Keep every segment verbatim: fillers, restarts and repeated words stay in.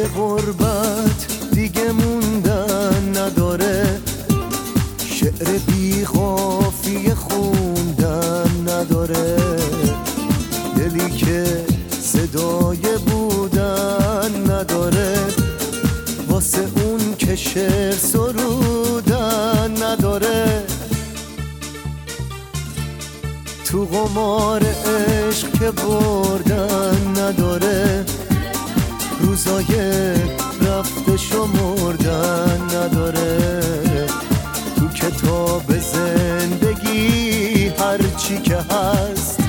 غربت دیگه موندن نداره، شعر بی قافیه خوندن نداره، دلی که صدای بودن نداره، واسه اون که شعر سرودن نداره. تو قمار عشق که بردن نداره، روزای رفته شمردن نداره، تو کتاب زندگی هرچی که هست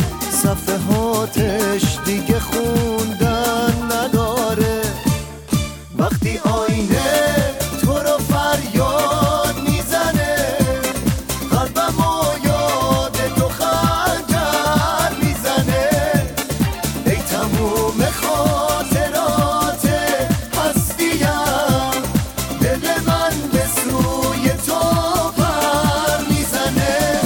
صفحاتش دیگه خوندن نداره. وقتی آینه تو رو فریاد میزنه، قلبمو یاد تو خنجر میزنه، ای تموم خاطرات هستیم، دل من به سوی تو پر میزنه.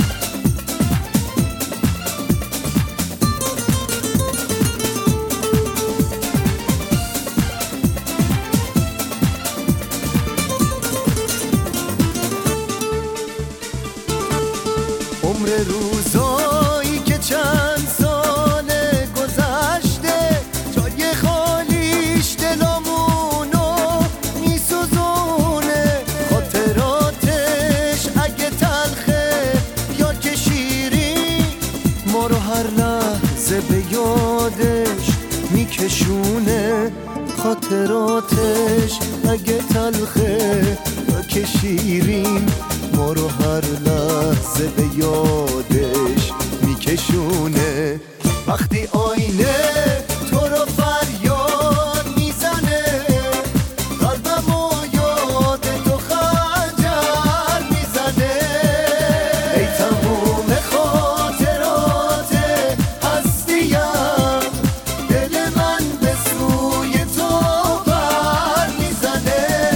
عمر روزایی که چند سال گذشته، جای خالیش دلامونو میسوزونه، خاطراتش اگه تلخه یا که شیرین، ما رو هر لحظه به یادش میکشونه، خاطراتش اگه تلخه یا که شیرین، ما رو هر لحظه به یادش میکشونه. وقتی آینه تو رو فریاد میزنه، قلبمو یاد تو خنجر میزنه، ای تموم خاطرات هستیم، دل من به سوی تو پر میزنه.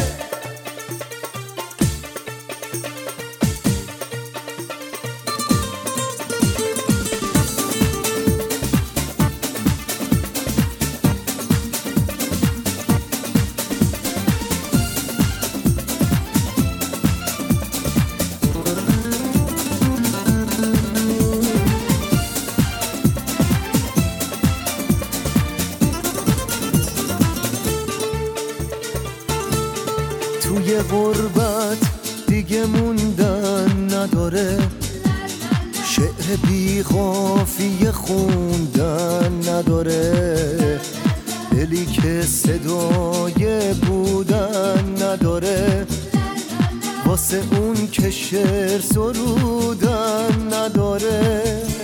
توی غربت دیگه موندن نداره، شعر بی قافیه خوندن نداره، دلی که صدای بودن نداره، واسه اون که شعر سرودن نداره.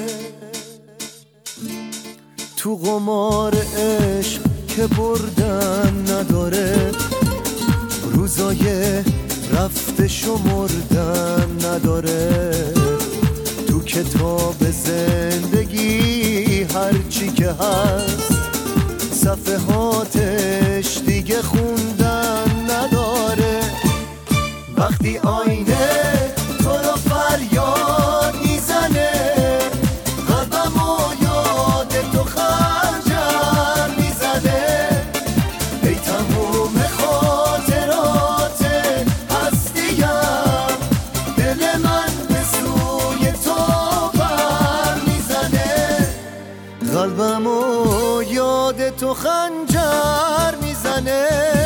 تو قمار عشق که بردن نداره، روزای رفته شمردن نداره، تو کتاب زندگی هرچی که هست صفحاتش دیگه خوندن نداره. وقتی آینه تو رو فریاد میزنه، قلبمو یاد تو خنجر میزنه، ای تموم خاطرات هستیم، دل من به سوی تو پر میزنه، قلبمو یاد تو خنجر میزنه.